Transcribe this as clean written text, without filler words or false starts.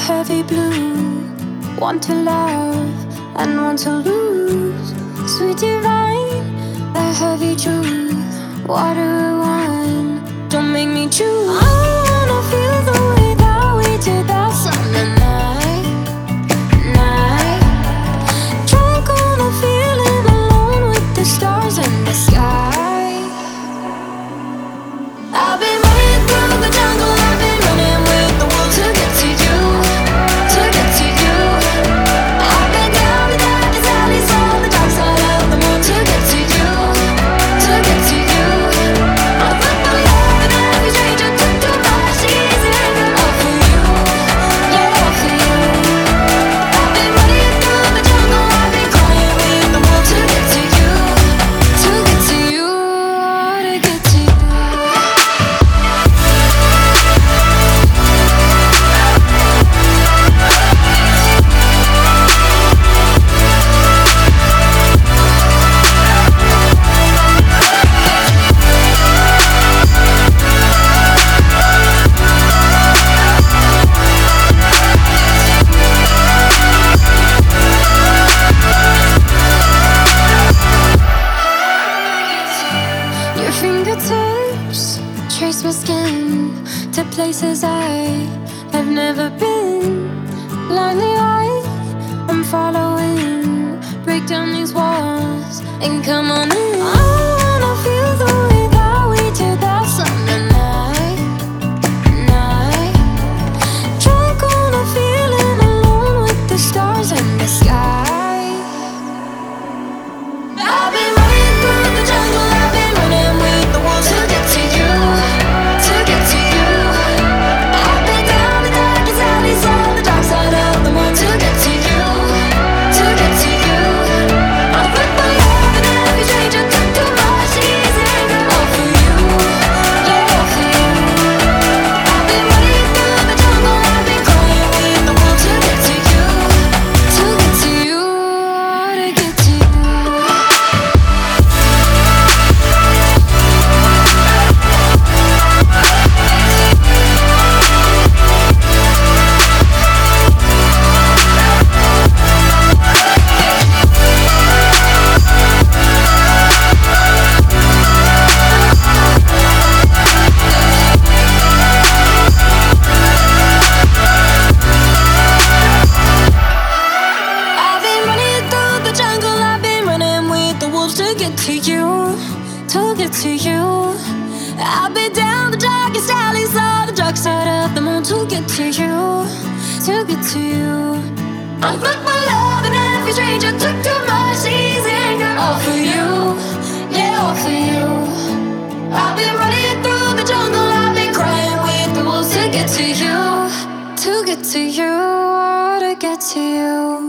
heavy blue, want to love and want to lose. Sweet divine, the heavy truth, water or wine, don't make me choose. I wanna feel the way that we did that summer night. Drunk on a feeling, alone with the stars in the sky. I've been running through the jungle, I've been running with the wolves to get to you, to get to you. I've been down the darkest alleys on the dark side of the moon to get to you, to get to you. I put my love in every stranger, took too much easy anger, all for you, yeah, all for you. I've been running through the jungle, I've been crying with the wolves to get to you, to get to you, to get to you. Your fingertips trace my skin to places I have never been. Blindly I'm following. Break down these walls and come on in. I wanna feel the way that we did that summer night. Drunk on a feeling, alone with the stars in the sky. I've been running through the jungle, I've been running with the wolves to get to you, to get to you. I've been down the darkest alleys on the dark side of the moon to get to you, to get to you. I put my love in every stranger, took too much easy anger, all for you, yeah, all for you. I've been running through the jungle, I've been crying with the wolves to get to you, to get to you, to get to you. I've been running through the jungle, I've been running with the wolves to get to you, to get to you. I've been down the darkest alleys on the dark side of the moon to get to you, to get to you. I put my love in every stranger, took too much easy anger, all for you, yeah, all for you. I've been running through the jungle, I've been crying with the wolves to get to you, to get to you, to get to you.